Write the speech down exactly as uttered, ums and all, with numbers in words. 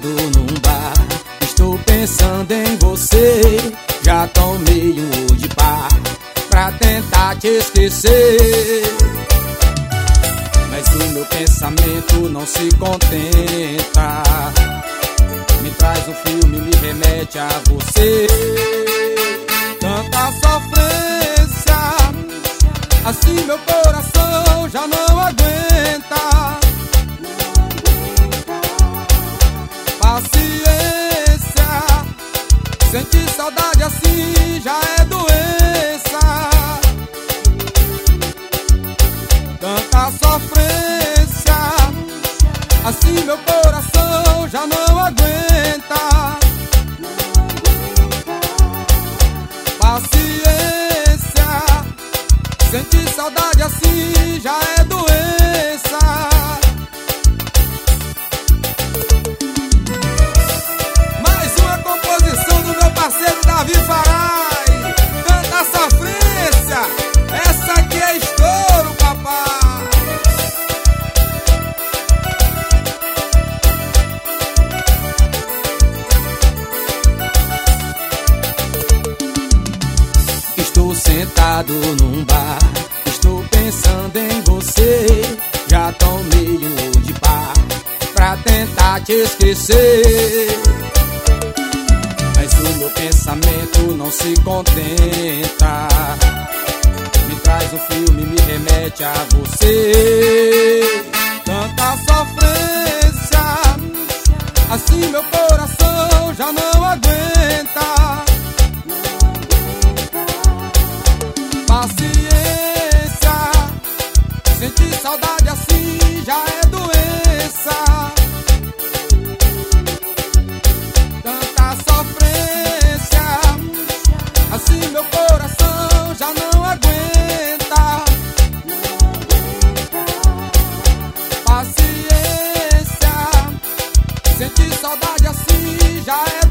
sentado num bar, estou pensando em você. Já tomei um de par pra tentar te esquecer, mas o meu pensamento não se contenta. Me traz um filme, me remete a você. Tanta sofrência, assim meu coração já não aguenta. Paciência, sentir saudade assim já é doença. Tanta sofrência, assim meu coração já não aguenta. Paciência, sentir saudade assim já é doença. Mais uma composição do meu parceiro Davi Farai. Tanta sofrência, essa aqui é estouro, papai. Estou sentado num bar, estou pensando em você. Já tomei um de par pra tentar te esquecer, mas o meu pensamento não se contenta. Me traz um filme, me remete a você. Tanta sofrência, assim meu coração já não aguenta. Paciência, sentir saudade assim já é doença. Tanta sofrência, assim meu coração já não aguenta. Paciência, sentir saudade assim já é